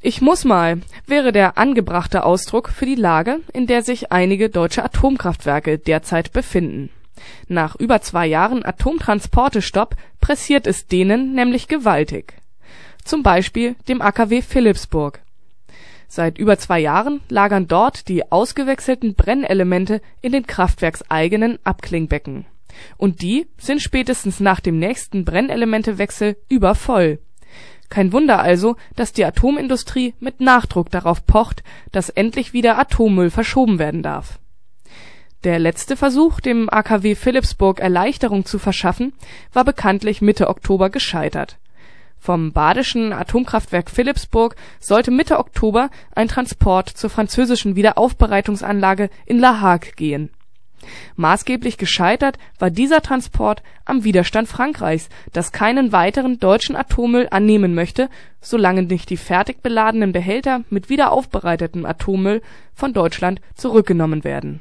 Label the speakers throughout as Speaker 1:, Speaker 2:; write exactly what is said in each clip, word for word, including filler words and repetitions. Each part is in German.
Speaker 1: Ich muss mal wäre der angebrachte Ausdruck für die Lage, in der sich einige deutsche Atomkraftwerke derzeit befinden. Nach über zwei Jahren Atomtransportestopp pressiert es denen nämlich gewaltig. Zum Beispiel dem A K W Philippsburg. Seit über zwei Jahren lagern dort die ausgewechselten Brennelemente in den kraftwerkseigenen Abklingbecken. Und die sind spätestens nach dem nächsten Brennelementewechsel übervoll. Kein Wunder also, dass die Atomindustrie mit Nachdruck darauf pocht, dass endlich wieder Atommüll verschoben werden darf. Der letzte Versuch, dem A K W Philippsburg Erleichterung zu verschaffen, war bekanntlich Mitte Oktober gescheitert. Vom badischen Atomkraftwerk Philippsburg sollte Mitte Oktober ein Transport zur französischen Wiederaufbereitungsanlage in La Hague gehen. Maßgeblich gescheitert war dieser Transport am Widerstand Frankreichs, das keinen weiteren deutschen Atommüll annehmen möchte, solange nicht die fertig beladenen Behälter mit wiederaufbereitetem Atommüll von Deutschland zurückgenommen werden.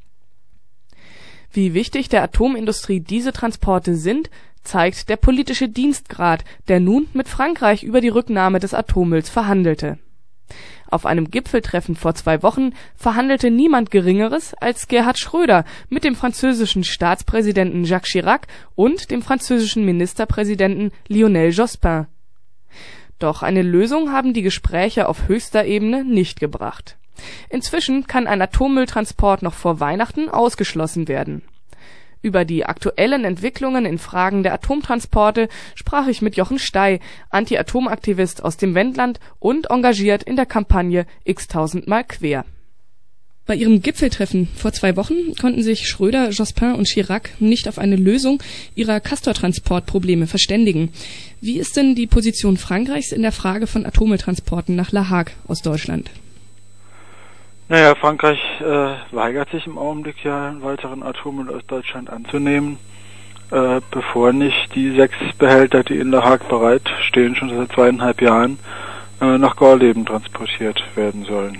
Speaker 1: Wie wichtig der Atomindustrie diese Transporte sind, zeigt der politische Dienstgrad, der nun mit Frankreich über die Rücknahme des Atommülls verhandelte. Auf einem Gipfeltreffen vor zwei Wochen verhandelte niemand Geringeres als Gerhard Schröder mit dem französischen Staatspräsidenten Jacques Chirac und dem französischen Ministerpräsidenten Lionel Jospin. Doch eine Lösung haben die Gespräche auf höchster Ebene nicht gebracht. Inzwischen kann ein Atommülltransport noch vor Weihnachten ausgeschlossen werden. Über die aktuellen Entwicklungen in Fragen der Atomtransporte sprach ich mit Jochen Stey, Anti-Atom-Aktivist aus dem Wendland und engagiert in der Kampagne x-tausendmal quer. Bei ihrem Gipfeltreffen vor zwei Wochen konnten sich Schröder, Jospin und Chirac nicht auf eine Lösung ihrer Castor-Transportprobleme verständigen. Wie ist denn die Position Frankreichs in der Frage von Atommülltransporten nach La Hague aus Deutschland?
Speaker 2: Naja, Frankreich äh, weigert sich im Augenblick ja, einen weiteren Atommüll aus Deutschland anzunehmen, äh, bevor nicht die sechs Behälter, die in La Hague bereit stehen, schon seit zweieinhalb Jahren, äh, nach Gorleben transportiert werden sollen.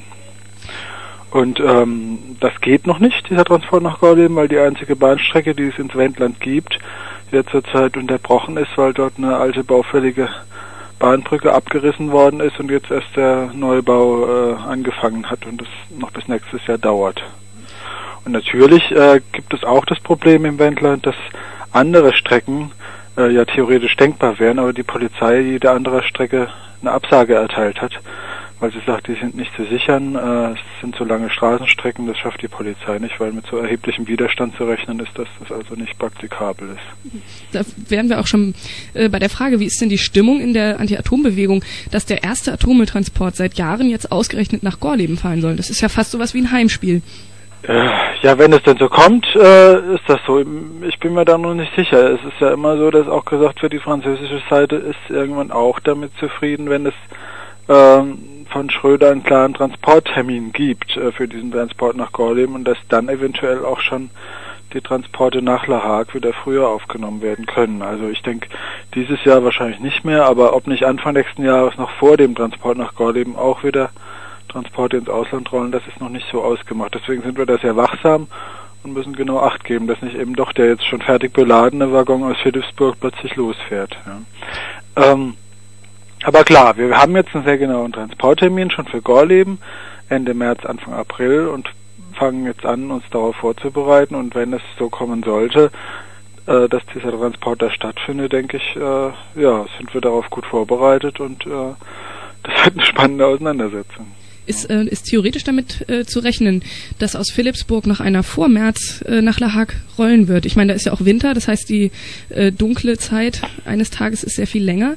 Speaker 2: Und ähm, das geht noch nicht, dieser Transport nach Gorleben, weil die einzige Bahnstrecke, die es ins Wendland gibt, die zurzeit unterbrochen ist, weil dort eine alte baufällige Bahnbrücke abgerissen worden ist und jetzt erst der Neubau äh, angefangen hat und das noch bis nächstes Jahr dauert. Und natürlich äh, gibt es auch das Problem im Wendland, dass andere Strecken äh, ja theoretisch denkbar wären, aber die Polizei jede andere Strecke eine Absage erteilt hat, weil sie sagt, die sind nicht zu sichern, äh, es sind so lange Straßenstrecken, das schafft die Polizei nicht, weil mit so erheblichem Widerstand zu rechnen ist, dass das also nicht praktikabel ist.
Speaker 1: Da wären wir auch schon äh, bei der Frage, wie ist denn die Stimmung in der Anti-Atom-Bewegung, dass der erste Atommülltransport seit Jahren jetzt ausgerechnet nach Gorleben fahren soll? Das ist ja fast sowas wie ein Heimspiel.
Speaker 2: Äh, ja, wenn es denn so kommt, äh, ist das so. Ich bin mir da noch nicht sicher. Es ist ja immer so, dass auch gesagt wird, die französische Seite ist irgendwann auch damit zufrieden, wenn es ähm, von Schröder einen klaren Transporttermin gibt äh, für diesen Transport nach Gorleben und dass dann eventuell auch schon die Transporte nach La Hague wieder früher aufgenommen werden können. Also ich denke, dieses Jahr wahrscheinlich nicht mehr, aber ob nicht Anfang nächsten Jahres noch vor dem Transport nach Gorleben auch wieder Transporte ins Ausland rollen, das ist noch nicht so ausgemacht. Deswegen sind wir da sehr wachsam und müssen genau Acht geben, dass nicht eben doch der jetzt schon fertig beladene Waggon aus Philippsburg plötzlich losfährt. Ja. Ähm, Aber klar, wir haben jetzt einen sehr genauen Transporttermin schon für Gorleben, Ende März, Anfang April und fangen jetzt an, uns darauf vorzubereiten. Und wenn es so kommen sollte, äh, dass dieser Transport da stattfindet, denke ich, äh, ja, sind wir darauf gut vorbereitet und äh, das wird eine spannende Auseinandersetzung.
Speaker 1: Ist, äh, ist theoretisch damit äh, zu rechnen, dass aus Philippsburg nach einer Vormärz äh, nach La Hague rollen wird? Ich meine, da ist ja auch Winter, das heißt, die äh, dunkle Zeit eines Tages ist sehr viel länger.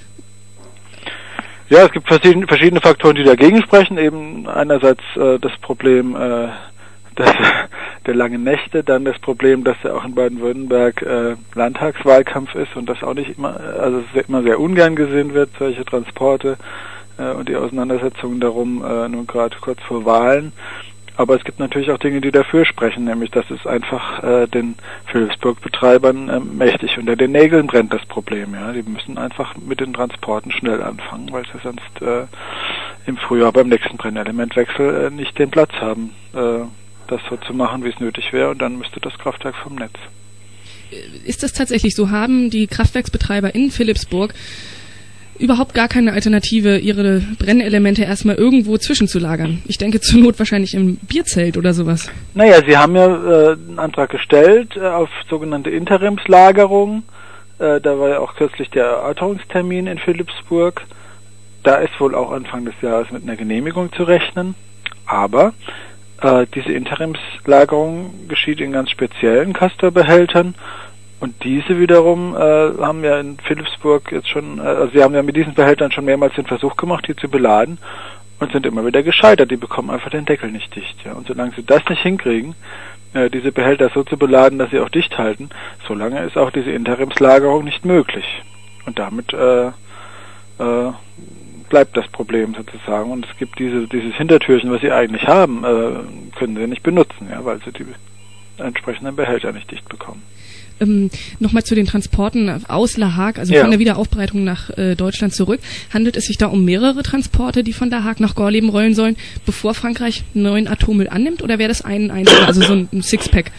Speaker 2: Ja, es gibt verschiedene, verschiedene Faktoren, die dagegen sprechen. Eben einerseits äh, das Problem äh, des, der langen Nächte, dann das Problem, dass ja auch in Baden-Württemberg äh, Landtagswahlkampf ist und das auch nicht immer, also es immer sehr ungern gesehen wird, solche Transporte äh, und die Auseinandersetzungen darum, äh, nun gerade kurz vor Wahlen. Aber es gibt natürlich auch Dinge, die dafür sprechen, nämlich dass es einfach äh, den Philippsburg-Betreibern äh, mächtig unter den Nägeln brennt, das Problem. Ja, die müssen einfach mit den Transporten schnell anfangen, weil sie sonst äh, im Frühjahr beim nächsten Brennelementwechsel äh, nicht den Platz haben, äh, das so zu machen, wie es nötig wäre, und dann müsste das Kraftwerk vom Netz.
Speaker 1: Ist das tatsächlich so? Haben die Kraftwerksbetreiber in Philippsburg überhaupt gar keine Alternative, ihre Brennelemente erstmal irgendwo zwischenzulagern? Ich denke zur Not wahrscheinlich im Bierzelt oder sowas.
Speaker 2: Naja, Sie haben ja äh, einen Antrag gestellt äh, auf sogenannte Interimslagerung. Äh, da war ja auch kürzlich der Erörterungstermin in Philippsburg. Da ist wohl auch Anfang des Jahres mit einer Genehmigung zu rechnen. Aber äh, diese Interimslagerung geschieht in ganz speziellen Castor-Behältern. Und diese wiederum äh, haben ja in Philippsburg jetzt schon, äh, also sie haben ja mit diesen Behältern schon mehrmals den Versuch gemacht, die zu beladen und sind immer wieder gescheitert. Die bekommen einfach den Deckel nicht dicht. Ja. Und solange sie das nicht hinkriegen, äh, diese Behälter so zu beladen, dass sie auch dicht halten, solange ist auch diese Interimslagerung nicht möglich. Und damit äh, äh, bleibt das Problem sozusagen. Und es gibt diese dieses Hintertürchen, was sie eigentlich haben, äh, können sie nicht benutzen, ja, weil sie die entsprechenden Behälter nicht dicht bekommen.
Speaker 1: Ähm, Nochmal zu den Transporten aus La Hague, also ja. von der Wiederaufbereitung nach äh, Deutschland zurück. Handelt es sich da um mehrere Transporte, die von La Hague nach Gorleben rollen sollen, bevor Frankreich neuen Atommüll annimmt? Oder wäre das ein einziger, also so ein, ein Sixpack?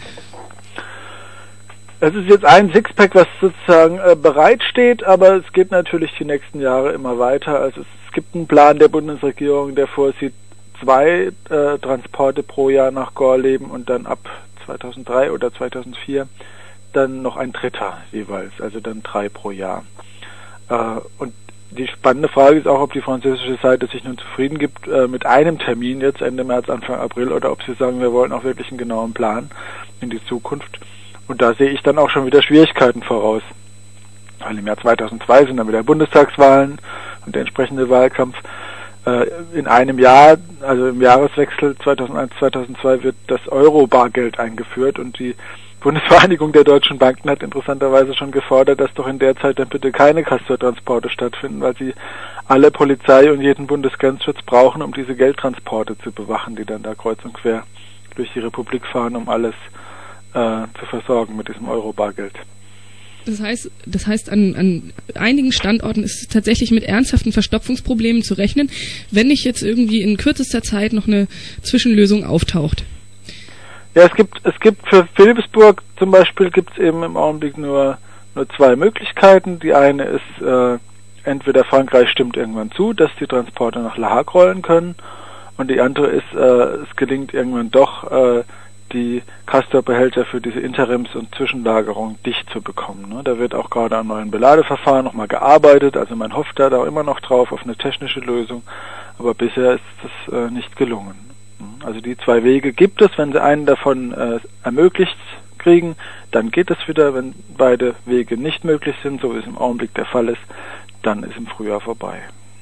Speaker 2: Das ist jetzt ein Sixpack, was sozusagen äh, bereitsteht, aber es geht natürlich die nächsten Jahre immer weiter. Also es, es gibt einen Plan der Bundesregierung, der vorsieht zwei äh, Transporte pro Jahr nach Gorleben und dann ab zweitausenddrei oder zweitausendvier dann noch ein dritter jeweils, also dann drei pro Jahr. Äh, und die spannende Frage ist auch, ob die französische Seite sich nun zufrieden gibt äh, mit einem Termin jetzt Ende März, Anfang April, oder ob sie sagen, wir wollen auch wirklich einen genauen Plan in die Zukunft. Und da sehe ich dann auch schon wieder Schwierigkeiten voraus. Weil im Jahr zweitausendzwei sind dann wieder Bundestagswahlen und der entsprechende Wahlkampf. Äh, in einem Jahr, also im Jahreswechsel zweitausendeins zweitausendzwei, wird das Euro-Bargeld eingeführt und die Bundesvereinigung der deutschen Banken hat interessanterweise schon gefordert, dass doch in der Zeit dann bitte keine Castor-Transporte stattfinden, weil sie alle Polizei und jeden Bundesgrenzschutz brauchen, um diese Geldtransporte zu bewachen, die dann da kreuz und quer durch die Republik fahren, um alles äh, zu versorgen mit diesem Euro-Bargeld.
Speaker 1: Das heißt, das heißt an, an einigen Standorten ist es tatsächlich mit ernsthaften Verstopfungsproblemen zu rechnen, wenn nicht jetzt irgendwie in kürzester Zeit noch eine Zwischenlösung auftaucht.
Speaker 2: Ja, es gibt es gibt für Philippsburg zum Beispiel gibt es eben im Augenblick nur nur zwei Möglichkeiten. Die eine ist äh, entweder Frankreich stimmt irgendwann zu, dass die Transporte nach La Hague rollen können, und die andere ist, äh, es gelingt irgendwann doch äh, die Castor-Behälter für diese Interims- und Zwischenlagerung dicht zu bekommen. Ne? Da wird auch gerade an neuen Beladeverfahren nochmal gearbeitet, also man hofft da auch immer noch drauf auf eine technische Lösung, aber bisher ist das äh, nicht gelungen. Also die zwei Wege gibt es, wenn sie einen davon äh, ermöglicht kriegen, dann geht es wieder. Wenn beide Wege nicht möglich sind, so wie es im Augenblick der Fall ist, dann ist im Frühjahr vorbei.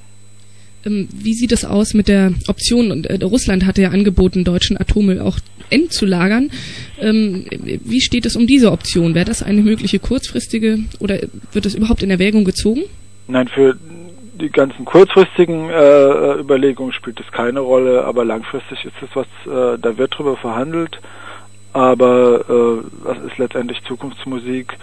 Speaker 1: Ähm, wie sieht es aus mit der Option? Und, äh, Russland hatte ja angeboten, deutschen Atommüll auch endzulagern. Ähm, wie steht es um diese Option? Wäre das eine mögliche kurzfristige oder wird das überhaupt in Erwägung gezogen?
Speaker 2: Nein, für die ganzen kurzfristigen äh, Überlegungen spielt es keine Rolle, aber langfristig ist es was, äh, da wird drüber verhandelt, aber äh, das ist letztendlich Zukunftsmusik,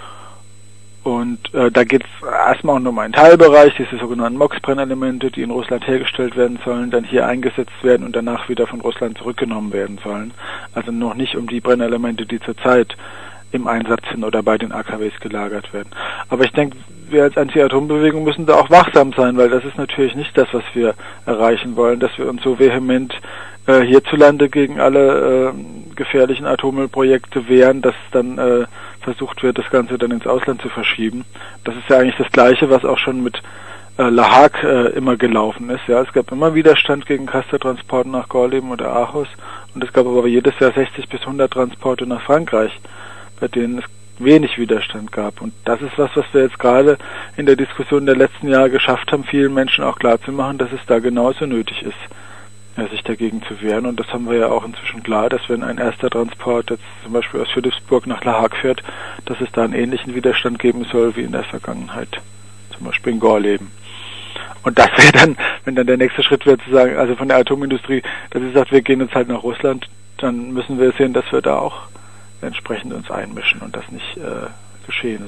Speaker 2: und äh, da geht es erstmal auch nur um einen Teilbereich, diese sogenannten MOX-Brennelemente, die in Russland hergestellt werden sollen, dann hier eingesetzt werden und danach wieder von Russland zurückgenommen werden sollen. Also noch nicht um die Brennelemente, die zurzeit im Einsatz sind oder bei den A K Ws gelagert werden. Aber ich denke, wir als Anti-Atom-Bewegung müssen da auch wachsam sein, weil das ist natürlich nicht das, was wir erreichen wollen, dass wir uns so vehement äh, hierzulande gegen alle äh, gefährlichen Atommüllprojekte wehren, dass dann äh, versucht wird, das Ganze dann ins Ausland zu verschieben. Das ist ja eigentlich das Gleiche, was auch schon mit äh, La Hague äh, immer gelaufen ist. Ja, es gab immer Widerstand gegen Castor-Transporte nach Gorleben oder Aarhus, und es gab aber jedes Jahr sechzig bis hundert Transporte nach Frankreich, bei denen es wenig Widerstand gab. Und das ist was, was wir jetzt gerade in der Diskussion der letzten Jahre geschafft haben, vielen Menschen auch klarzumachen, dass es da genauso nötig ist, sich dagegen zu wehren. Und das haben wir ja auch inzwischen klar, dass wenn ein erster Transport jetzt zum Beispiel aus Philippsburg nach La Hague fährt, dass es da einen ähnlichen Widerstand geben soll wie in der Vergangenheit, zum Beispiel in Gorleben. Und das wäre dann, wenn dann der nächste Schritt wäre zu sagen, also von der Atomindustrie, dass sie sagt, wir gehen jetzt halt nach Russland, dann müssen wir sehen, dass wir da auch entsprechend uns einmischen und das nicht äh, geschehen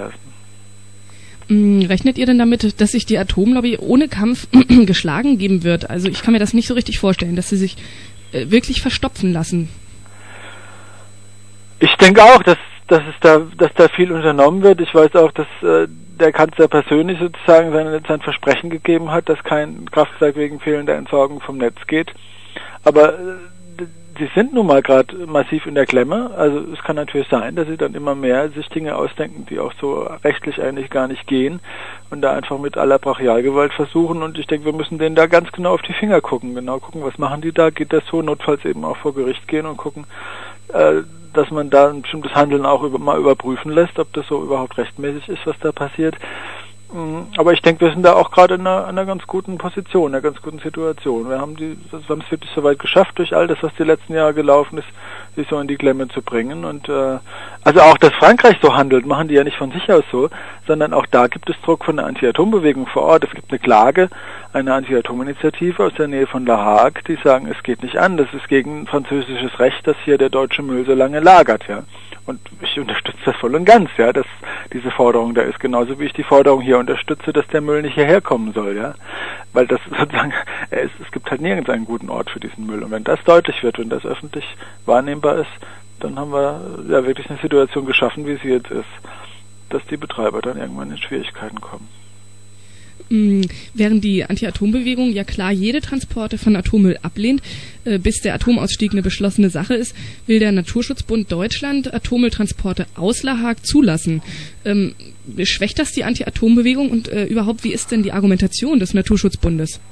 Speaker 2: lassen.
Speaker 1: Rechnet ihr denn damit, dass sich die Atomlobby ohne Kampf geschlagen geben wird? Also ich kann mir das nicht so richtig vorstellen, dass sie sich äh, wirklich verstopfen lassen.
Speaker 2: Ich denke auch, dass dass es da, dass da viel unternommen wird. Ich weiß auch, dass äh, der Kanzler persönlich sozusagen sein, sein Versprechen gegeben hat, dass kein Kraftwerk wegen fehlender Entsorgung vom Netz geht. Aber äh, sie sind nun mal gerade massiv in der Klemme. Also es kann natürlich sein, dass sie dann immer mehr sich Dinge ausdenken, die auch so rechtlich eigentlich gar nicht gehen und da einfach mit aller Brachialgewalt versuchen. Und ich denke, wir müssen denen da ganz genau auf die Finger gucken. Genau gucken, was machen die da? Geht das so? Notfalls eben auch vor Gericht gehen und gucken, äh, dass man da ein bestimmtes Handeln auch über, mal überprüfen lässt, ob das so überhaupt rechtmäßig ist, was da passiert. Aber ich denke, wir sind da auch gerade in einer, einer ganz guten Position, einer ganz guten Situation. Wir haben die, wir haben es wirklich soweit geschafft, durch all das, was die letzten Jahre gelaufen ist, sich so in die Klemme zu bringen. Und äh, also auch, dass Frankreich so handelt, machen die ja nicht von sich aus so, sondern auch da gibt es Druck von der Anti-Atom-Bewegung vor Ort. Es gibt eine Klage, eine Anti-Atom-Initiative aus der Nähe von La Hague, die sagen, es geht nicht an, das ist gegen französisches Recht, dass hier der deutsche Müll so lange lagert, ja. Und ich unterstütze das voll und ganz, ja, dass diese Forderung da ist, genauso wie ich die Forderung hier unterstütze, dass der Müll nicht hierher kommen soll, ja, weil das sozusagen, es, es gibt halt nirgends einen guten Ort für diesen Müll. Und wenn das deutlich wird, wenn das öffentlich wahrnehmbar ist, dann haben wir ja wirklich eine Situation geschaffen, wie sie jetzt ist, dass die Betreiber dann irgendwann in Schwierigkeiten kommen.
Speaker 1: Während die Anti-Atom-Bewegung ja klar jede Transporte von Atommüll ablehnt, äh, bis der Atomausstieg eine beschlossene Sache ist, will der Naturschutzbund Deutschland Atommülltransporte aus La Hague zulassen. Ähm, schwächt das die Anti-Atom-Bewegung und äh, überhaupt, wie ist denn die Argumentation des Naturschutzbundes?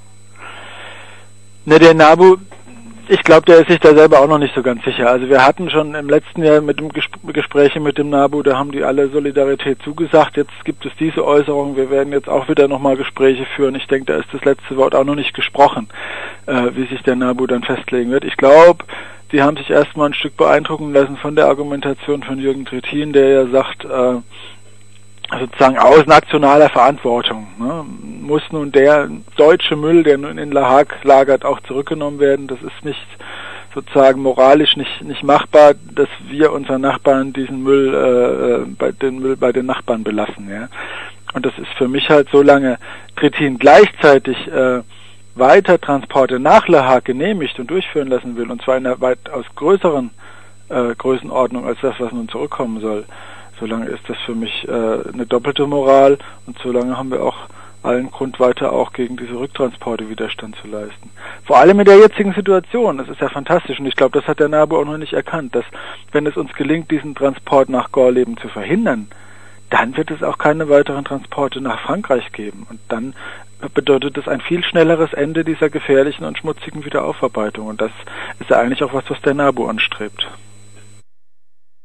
Speaker 2: Ne, der NABU, ich glaube, der ist sich da selber auch noch nicht so ganz sicher. Also wir hatten schon im letzten Jahr mit dem Gesp- Gespräche mit dem NABU, da haben die alle Solidarität zugesagt. Jetzt gibt es diese Äußerung. Wir werden jetzt auch wieder nochmal Gespräche führen. Ich denke, da ist das letzte Wort auch noch nicht gesprochen, äh, wie sich der NABU dann festlegen wird. Ich glaube, die haben sich erstmal ein Stück beeindrucken lassen von der Argumentation von Jürgen Trittin, der ja sagt, äh, sozusagen aus nationaler Verantwortung, ne, muss nun der deutsche Müll, der nun in La Hague lagert, auch zurückgenommen werden. Das ist nicht sozusagen moralisch nicht nicht machbar, dass wir unseren Nachbarn diesen Müll äh, bei den Müll bei den Nachbarn belassen, ja. Und das ist für mich halt, solange Trittin gleichzeitig äh, weiter Transporte nach La Hague genehmigt und durchführen lassen will, und zwar in einer weitaus größeren äh, Größenordnung als das, was nun zurückkommen soll, solange ist das für mich äh, eine doppelte Moral, und solange haben wir auch allen Grund, weiter auch gegen diese Rücktransporte Widerstand zu leisten. Vor allem in der jetzigen Situation, das ist ja fantastisch, und ich glaube, das hat der NABU auch noch nicht erkannt, dass wenn es uns gelingt, diesen Transport nach Gorleben zu verhindern, dann wird es auch keine weiteren Transporte nach Frankreich geben, und dann bedeutet das ein viel schnelleres Ende dieser gefährlichen und schmutzigen Wiederaufarbeitung, und das ist ja eigentlich auch was, was der NABU anstrebt.